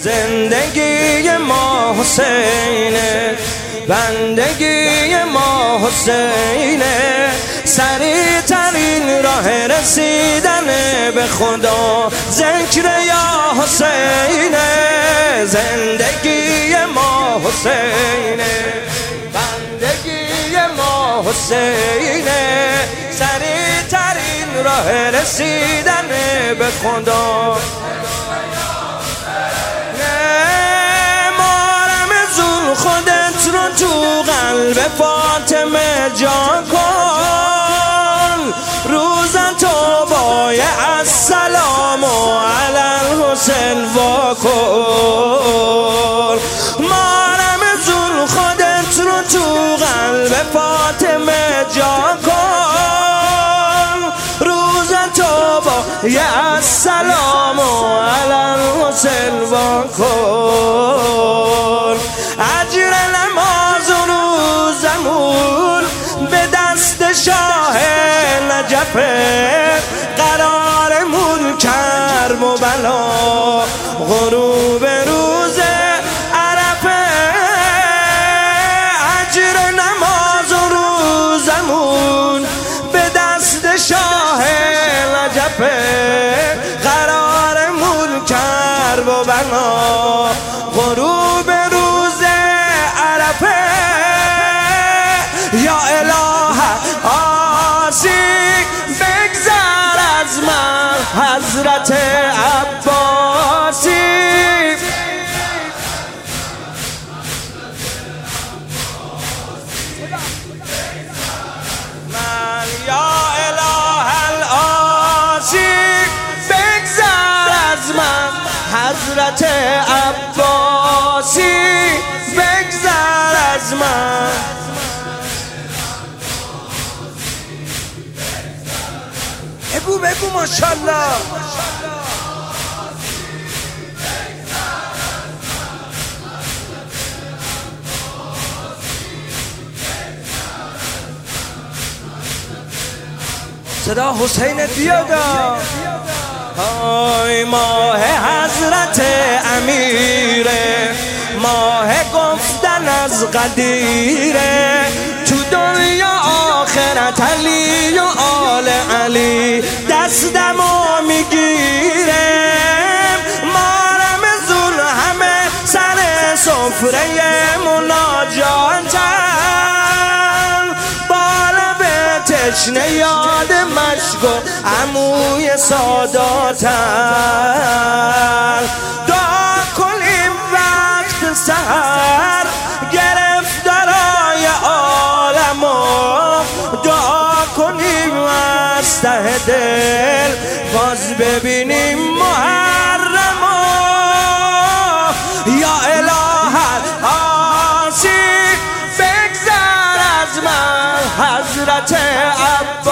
زندگی ما حسینه، بندگی ما حسینه، سریع ترین راه رسیدن به خدا ذکر یا حسینه. زندگی ما حسینه، بندگی ما حسینه، سریع ترین راه رسیدن به خدا. خودت رو تو قلب فاطمه جا کن، روز توبای السلام علی الحسین وا کن. مارم زون خودت رو تو قلب فاطمه جا کن، روز توبای السلام علی الحسین وا کن. اجر نماز و روزمون به دست شاه نجفه، قرارمون کرب و بلا غروب روز عرفه. اجر نماز و روزمون به دست شاه نجفه، قرارمون کرب و بلا غروب یا اله آسیک بگذر از من حضرت عباسی. من یا اله آسیک بگذر از من حضرت عباسی، بگذر از من. بگو ماشاءالله. صدا حسین بیادا. های ماه حضرت امیره، ماه گفتن از قدیره، تو دنیا آخرت علی و آل علی دستمو میگیره. مارم زون همه سر سفره مناجاتن، بالا به تشنه یاد مشک و عموی ساداتن. دعا کنیم وقت سحر گرفتارای عالمو، دعا کنیم از ته دل باز ببینیم محرمو. یا اله آسی بگذر از من حضرت عباس.